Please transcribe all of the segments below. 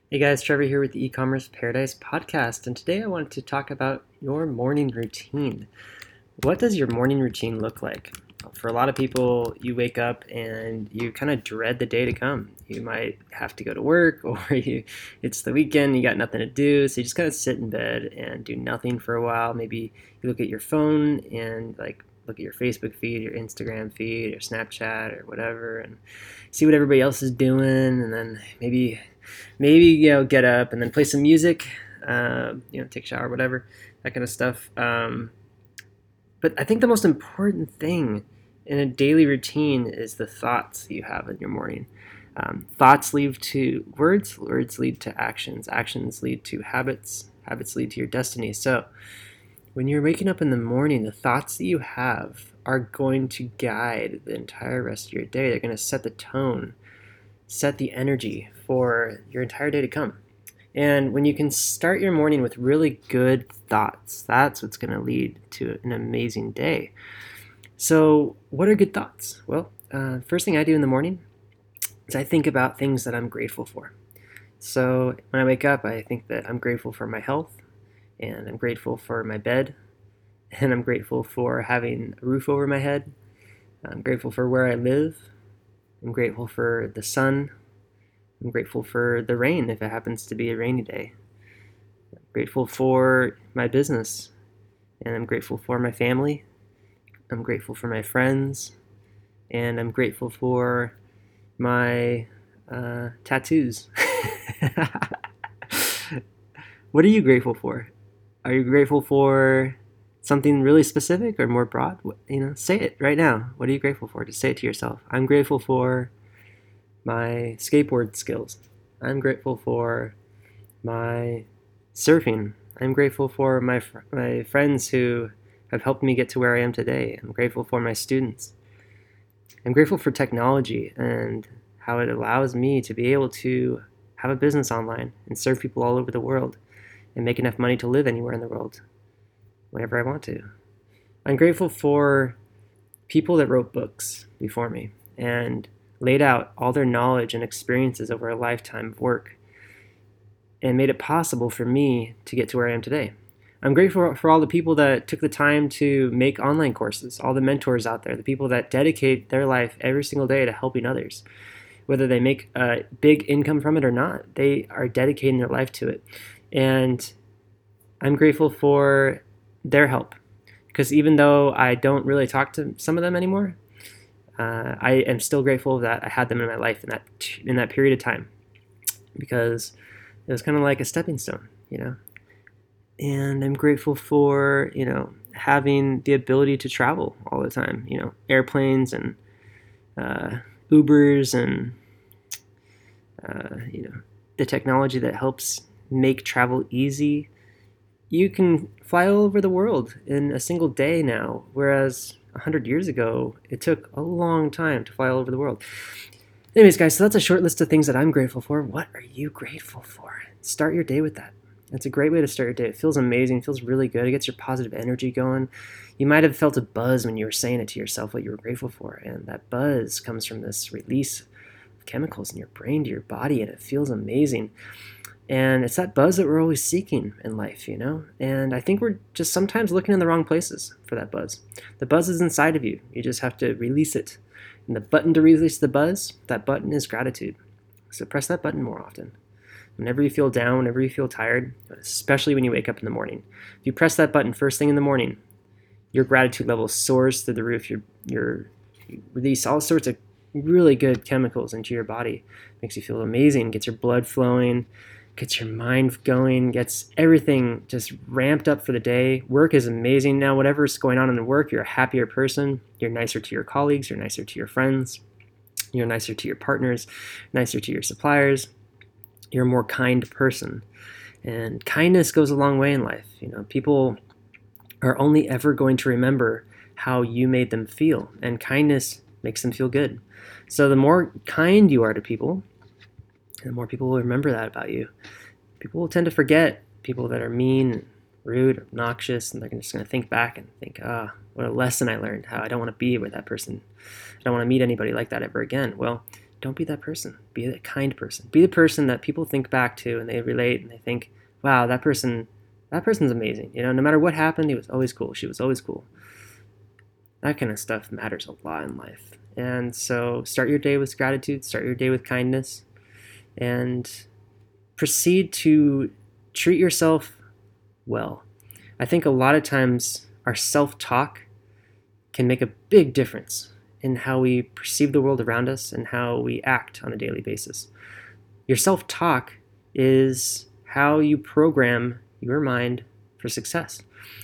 Hey guys, Trevor here with the E-commerce Paradise podcast, and today I wanted to talk about your morning routine. What does your morning routine look like? For a lot of people, you wake up and you kind of dread the day to come. You might have to go to work, or it's the weekend, you got nothing to do, so you just kind of sit in bed and do nothing for a while. Maybe you look at your phone and look at your Facebook feed, your Instagram feed, your Snapchat, or whatever, and see what everybody else is doing, and then maybe get up and then play some music, take a shower, whatever, that kind of stuff. But I think the most important thing in a daily routine is the thoughts you have in your morning. Thoughts lead to words, words lead to actions, actions lead to habits, habits lead to your destiny. So when you're waking up in the morning, the thoughts that you have are going to guide the entire rest of your day. They're going to set the tone, set the energy for your entire day to come. And when you can start your morning with really good thoughts, that's what's going to lead to an amazing day. So, what are good thoughts? Well, first thing I do in the morning is I think about things that I'm grateful for. So, when I wake up, I think that I'm grateful for my health, and I'm grateful for my bed, and I'm grateful for having a roof over my head. I'm grateful for where I live. I'm grateful for the sun. I'm grateful for the rain if it happens to be a rainy day. I'm grateful for my business, and I'm grateful for my family. I'm grateful for my friends, and I'm grateful for my tattoos. What are you grateful for? Are you grateful for something really specific or more broad? Say it right now. What are you grateful for? Just say it to yourself. I'm grateful for my skateboard skills. I'm grateful for my surfing. I'm grateful for my friends who have helped me get to where I am today. I'm grateful for my students. I'm grateful for technology and how it allows me to be able to have a business online and serve people all over the world and make enough money to live anywhere in the world whenever I want to. I'm grateful for people that wrote books before me and laid out all their knowledge and experiences over a lifetime of work and made it possible for me to get to where I am today. I'm grateful for all the people that took the time to make online courses, all the mentors out there, the people that dedicate their life every single day to helping others. Whether they make a big income from it or not, they are dedicating their life to it. And I'm grateful for their help because even though I don't really talk to some of them anymore, I am still grateful that I had them in my life in that period of time because it was kind of like a stepping stone. And I'm grateful for having the ability to travel all the time. Airplanes and Ubers and the technology that helps make travel easy. You can fly all over the world in a single day now, whereas 100 years ago it took a long time to fly all over the world. Anyways, guys, so that's a short list of things that I'm grateful for. What are you grateful for? Start your day with that. It's a great way to start your day. It feels amazing, feels really good. It gets your positive energy going. You might have felt a buzz when you were saying it to yourself what you were grateful for. And that buzz comes from this release of chemicals in your brain to your body, and it feels amazing. And it's that buzz that we're always seeking in life. And I think we're just sometimes looking in the wrong places for that buzz. The buzz is inside of you. You just have to release it. And the button to release the buzz, that button is gratitude. So press that button more often. Whenever you feel down, whenever you feel tired, especially when you wake up in the morning, if you press that button first thing in the morning, your gratitude level soars through the roof. You release all sorts of really good chemicals into your body. Makes you feel amazing, gets your blood flowing, gets your mind going, gets everything just ramped up for the day. Work is amazing now. Whatever's going on in the work, you're a happier person. You're nicer to your colleagues. You're nicer to your friends. You're nicer to your partners, nicer to your suppliers. You're a more kind person. And kindness goes a long way in life. People are only ever going to remember how you made them feel, and kindness makes them feel good. So the more kind you are to people, the more people will remember that about you. People will tend to forget people that are mean, rude, obnoxious, and they're just going to think back and think, what a lesson I learned, how I don't want to be with that person. I don't want to meet anybody like that ever again. Well, don't be that person. Be a kind person. Be the person that people think back to and they relate and they think, wow, that person's amazing. No matter what happened, he was always cool. She was always cool. That kind of stuff matters a lot in life. And so start your day with gratitude, start your day with kindness, and proceed to treat yourself well. I think a lot of times our self-talk can make a big difference in how we perceive the world around us and how we act on a daily basis. Your self-talk is how you program your mind for success.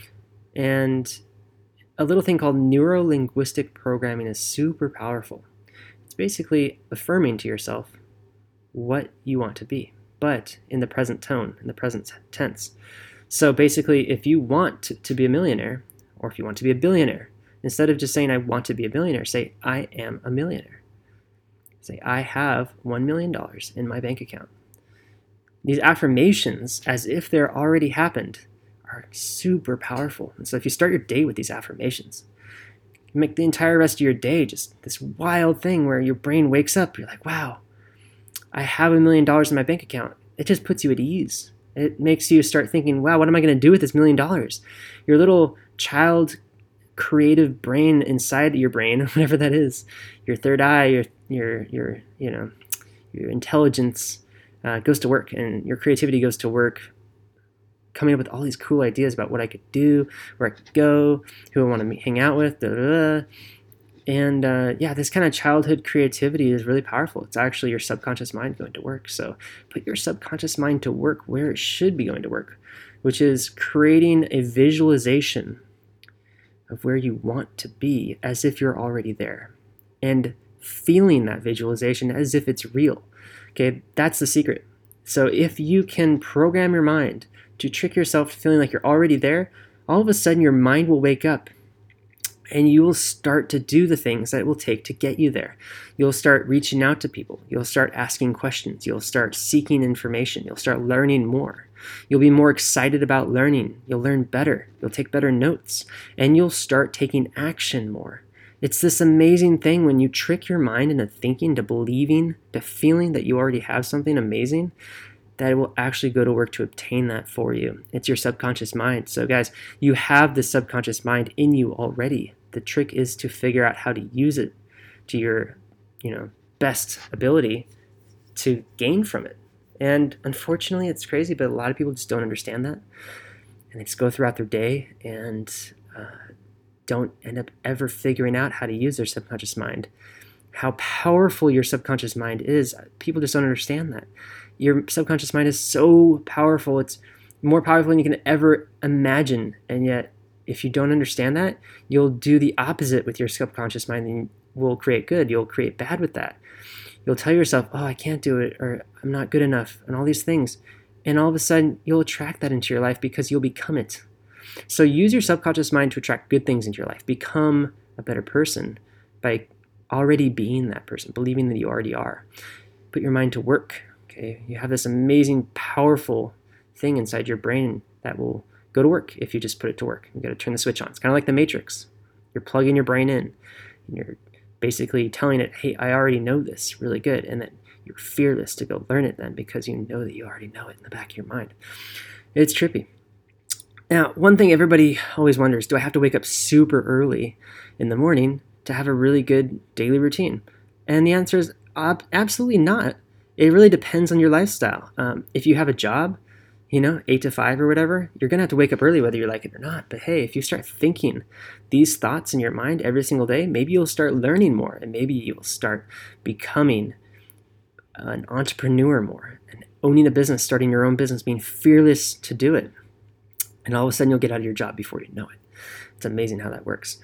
And a little thing called neuro-linguistic programming is super powerful. It's basically affirming to yourself what you want to be, but in the present tone, in the present tense. So basically, if you want to be a millionaire, or if you want to be a billionaire, instead of just saying, I want to be a billionaire, say, I am a millionaire. Say, I have $1 million in my bank account. These affirmations, as if they're already happened, are super powerful. And so if you start your day with these affirmations, you make the entire rest of your day just this wild thing where your brain wakes up. You're like, wow, I have $1 million in my bank account. It just puts you at ease. It makes you start thinking, wow, what am I going to do with this $1 million? Your little child creative brain inside your brain, whatever that is, your third eye, your intelligence goes to work, and your creativity goes to work, coming up with all these cool ideas about what I could do, where I could go, who I want to hang out with, and this kind of childhood creativity is really powerful. It's actually your subconscious mind going to work. So put your subconscious mind to work where it should be going to work, which is creating a visualization of where you want to be as if you're already there, and feeling that visualization as if it's real. Okay, that's the secret. So if you can program your mind to trick yourself to feeling like you're already there, all of a sudden your mind will wake up and you will start to do the things that it will take to get you there. You'll start reaching out to people. You'll start asking questions. You'll start seeking information. You'll start learning more. You'll be more excited about learning. You'll learn better. You'll take better notes. And you'll start taking action more. It's this amazing thing when you trick your mind into thinking, to believing, to feeling that you already have something amazing, that it will actually go to work to obtain that for you. It's your subconscious mind. So guys, you have the subconscious mind in you already. The trick is to figure out how to use it to your, best ability to gain from it. And unfortunately, it's crazy, but a lot of people just don't understand that. And they just go throughout their day and don't end up ever figuring out how to use their subconscious mind. How powerful your subconscious mind is, people just don't understand that. Your subconscious mind is so powerful. It's more powerful than you can ever imagine. And yet, if you don't understand that, you'll do the opposite with your subconscious mind and will create good. You'll create bad with that. You'll tell yourself, oh, I can't do it, or I'm not good enough, and all these things. And all of a sudden, you'll attract that into your life because you'll become it. So use your subconscious mind to attract good things into your life. Become a better person by already being that person, believing that you already are. Put your mind to work. Okay, you have this amazing, powerful thing inside your brain that will go to work if you just put it to work. You got to turn the switch on. It's kind of like the Matrix. You're plugging your brain in, and you're basically telling it, hey, I already know this really good, and then you're fearless to go learn it then because you know that you already know it in the back of your mind. It's trippy. Now, one thing everybody always wonders, do I have to wake up super early in the morning to have a really good daily routine? And the answer is absolutely not. It really depends on your lifestyle. If you have a job, 8 to 5 or whatever, you're going to have to wake up early whether you like it or not. But hey, if you start thinking these thoughts in your mind every single day, maybe you'll start learning more, and maybe you'll start becoming an entrepreneur more and owning a business, starting your own business, being fearless to do it. And all of a sudden you'll get out of your job before you know it. It's amazing how that works.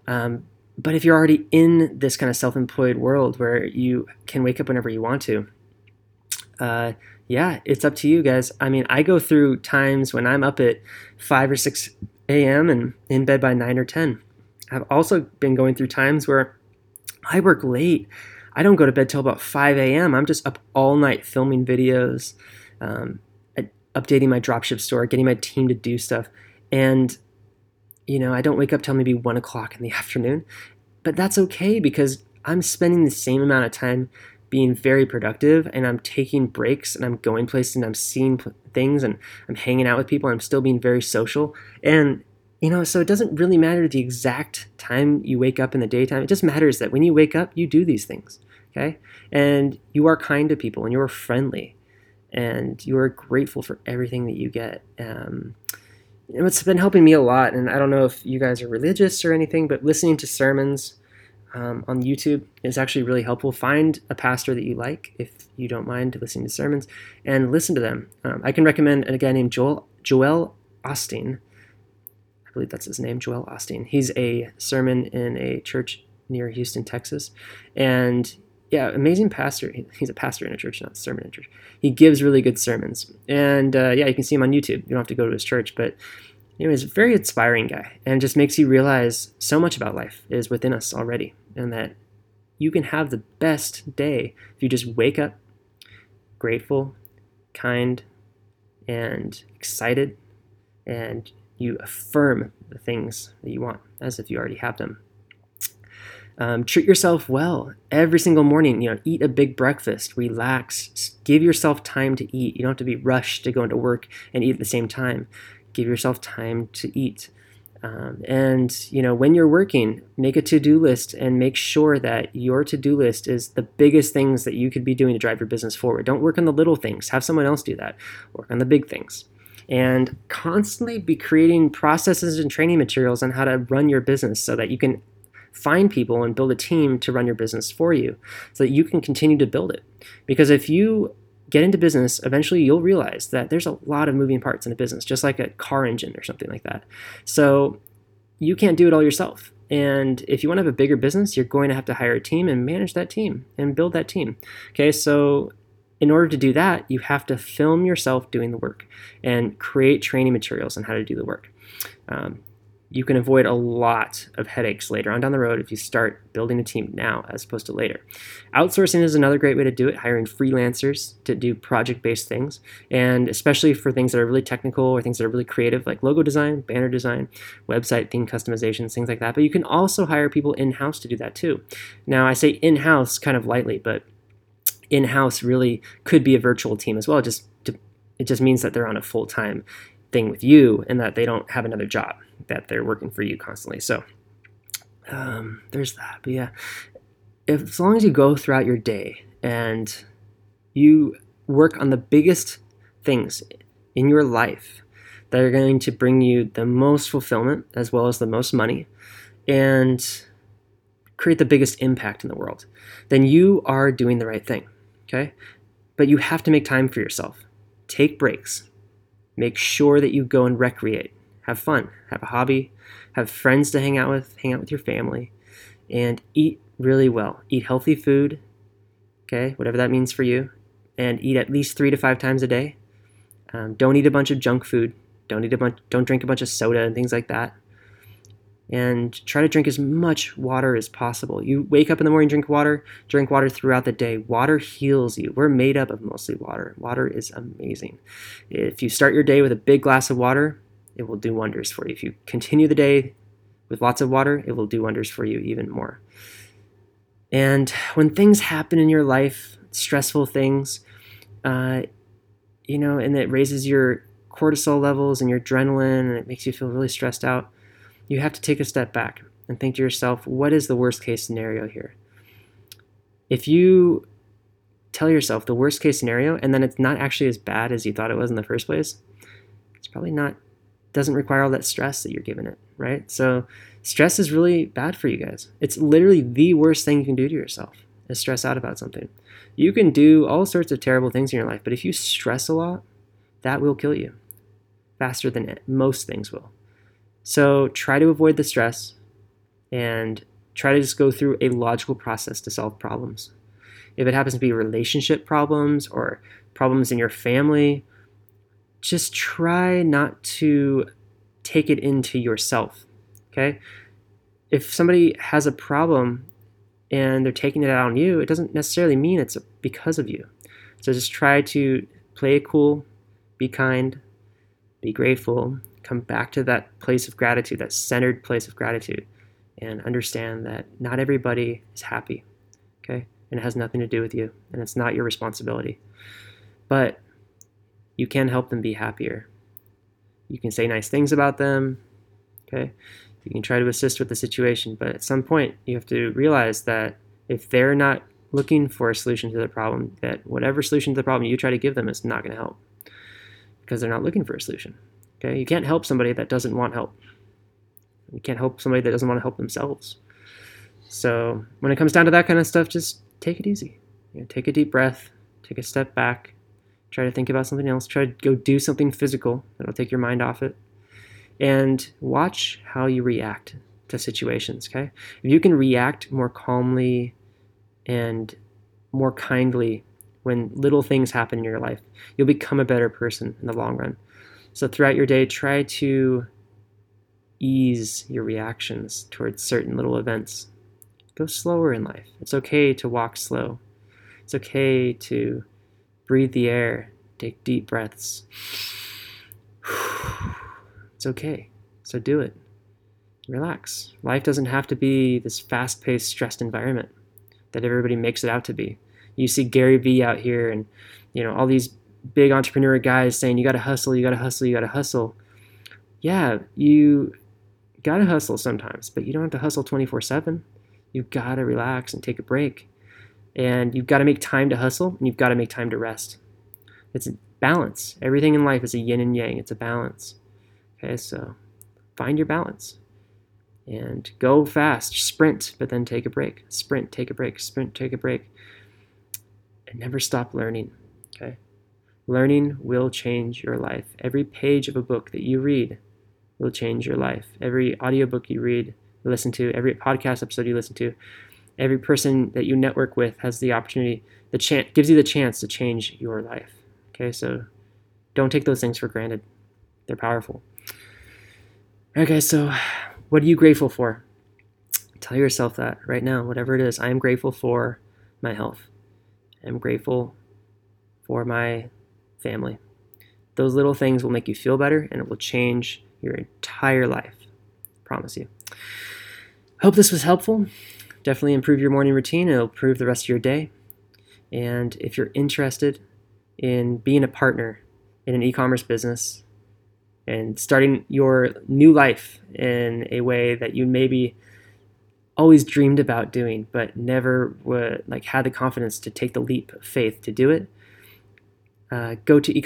But if you're already in this kind of self-employed world where you can wake up whenever you want to, it's up to you guys. I mean, I go through times when I'm up at 5 or 6 a.m. and in bed by 9 or 10. I've also been going through times where I work late. I don't go to bed till about 5 a.m. I'm just up all night filming videos, updating my dropship store, getting my team to do stuff. And, I don't wake up till maybe 1 o'clock in the afternoon. But that's okay because I'm spending the same amount of time being very productive, and I'm taking breaks, and I'm going places, and I'm seeing things, and I'm hanging out with people, and I'm still being very social. And so it doesn't really matter the exact time you wake up in the daytime. It just matters that when you wake up, you do these things, okay? And you are kind to people, and you are friendly, and you are grateful for everything that you get. It's been helping me a lot, and I don't know if you guys are religious or anything, but listening to sermons on YouTube is actually really helpful. Find a pastor that you like, if you don't mind listening to sermons, and listen to them. I can recommend a guy named Joel Osteen. I believe that's his name, Joel Osteen. He's a sermon in a church near Houston, Texas, and yeah, amazing pastor. He's a pastor in a church, not a sermon in a church. He gives really good sermons, and yeah, you can see him on YouTube. You don't have to go to his church, but he's a very inspiring guy, and just makes you realize so much about life is within us already, and that you can have the best day if you just wake up grateful, kind, and excited, and you affirm the things that you want as if you already have them. Treat yourself well every single morning. Eat a big breakfast, relax, give yourself time to eat. You don't have to be rushed to go into work and eat at the same time. Give yourself time to eat. And when you're working, make a to-do list and make sure that your to-do list is the biggest things that you could be doing to drive your business forward. Don't work on the little things. Have someone else do that. Work on the big things. And constantly be creating processes and training materials on how to run your business so that you can find people and build a team to run your business for you so that you can continue to build it. Because if you get into business, eventually you'll realize that there's a lot of moving parts in a business, just like a car engine or something like that. So you can't do it all yourself. And if you want to have a bigger business, you're going to have to hire a team and manage that team and build that team. Okay, so in order to do that, you have to film yourself doing the work and create training materials on how to do the work. You can avoid a lot of headaches later on down the road if you start building a team now as opposed to later. Outsourcing is another great way to do it, hiring freelancers to do project-based things, and especially for things that are really technical or things that are really creative, like logo design, banner design, website theme customizations, things like that. But you can also hire people in-house to do that too. Now, I say in-house kind of lightly, but in-house really could be a virtual team as well. It just means that they're on a full-time thing with you and that they don't have another job, that they're working for you constantly. So there's that. But yeah, as long as you go throughout your day and you work on the biggest things in your life that are going to bring you the most fulfillment as well as the most money and create the biggest impact in the world, then you are doing the right thing, okay? But you have to make time for yourself. Take breaks. Make sure that you go and recreate. Have fun. Have a hobby. Have friends to hang out with your family. And eat really well. Eat healthy food, okay, whatever that means for you. And eat at least 3 to 5 times a day. Don't eat a bunch of junk food. Don't drink a bunch of soda and things like that. And try to drink as much water as possible. You wake up in the morning, drink water throughout the day. Water heals you. We're made up of mostly water. Water is amazing. If you start your day with a big glass of water, it will do wonders for you. If you continue the day with lots of water, it will do wonders for you even more. And when things happen in your life, stressful things, and it raises your cortisol levels and your adrenaline, and it makes you feel really stressed out, you have to take a step back and think to yourself, what is the worst case scenario here? If you tell yourself the worst case scenario and then it's not actually as bad as you thought it was in the first place, it's probably doesn't require all that stress that you're giving it, right? So stress is really bad for you guys. It's literally the worst thing you can do to yourself is stress out about something. You can do all sorts of terrible things in your life, but if you stress a lot, that will kill you faster than most things will. So try to avoid the stress and try to just go through a logical process to solve problems. If it happens to be relationship problems or problems in your family, just try not to take it into yourself, okay? If somebody has a problem and they're taking it out on you, it doesn't necessarily mean it's because of you. So just try to play it cool, be kind, be grateful, come back to that place of gratitude, that centered place of gratitude, and understand that not everybody is happy, okay? and it has nothing to do with you, and it's not your responsibility. But you can help them be happier. You can say nice things about them, okay? You can try to assist with the situation, but at some point you have to realize that if they're not looking for a solution to the problem, that whatever solution to the problem you try to give them is not going to help because they're not looking for a solution, okay? You can't help somebody that doesn't want help. You can't help somebody that doesn't want to help themselves. So when it comes down to that kind of stuff, just take it easy. Take a deep breath, take a step back, try to think about something else, try to go do something physical that'll take your mind off it, and watch how you react to situations, okay? If you can react more calmly and more kindly when little things happen in your life, you'll become a better person in the long run. So throughout your day, try to ease your reactions towards certain little events. Go slower in life. It's okay to walk slow. It's okay to breathe the air, take deep breaths. It's okay. So do it. Relax. Life doesn't have to be this fast-paced, stressed environment that everybody makes it out to be. You see Gary Vee out here and all these big entrepreneur guys saying you got to hustle, you got to hustle, you got to hustle. Yeah, you got to hustle sometimes, but you don't have to hustle 24/7. You've got to relax and take a break. And you've got to make time to hustle, and you've got to make time to rest. It's a balance. Everything in life is a yin and yang. It's a balance. Okay, so find your balance. And go fast. Sprint, but then take a break. Sprint, take a break. Sprint, take a break. And never stop learning. Okay? Learning will change your life. Every page of a book that you read will change your life. Every audiobook you read, listen to, every podcast episode you listen to, every person that you network with has the opportunity, gives you the chance to change your life. Okay, so don't take those things for granted. They're powerful. Okay, so what are you grateful for? Tell yourself that right now, whatever it is. I am grateful for my health. I'm grateful for my family. Those little things will make you feel better, and it will change your entire life. Promise you. Hope this was helpful. Definitely improve your morning routine. It'll improve the rest of your day. And if you're interested in being a partner in an e-commerce business and starting your new life in a way that you maybe always dreamed about doing, but never had the confidence to take the leap of faith to do it, go to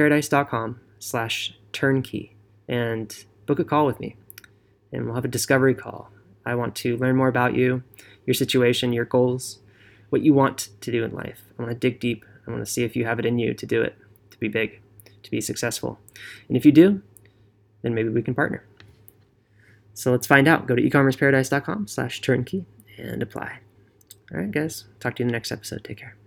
ecommerceparadise.com/turnkey and book a call with me. And we'll have a discovery call. I want to learn more about you, your situation, your goals, what you want to do in life. I want to dig deep. I want to see if you have it in you to do it, to be big, to be successful. And if you do, then maybe we can partner. So let's find out. Go to ecommerceparadise.com/turnkey and apply. All right, guys. Talk to you in the next episode. Take care.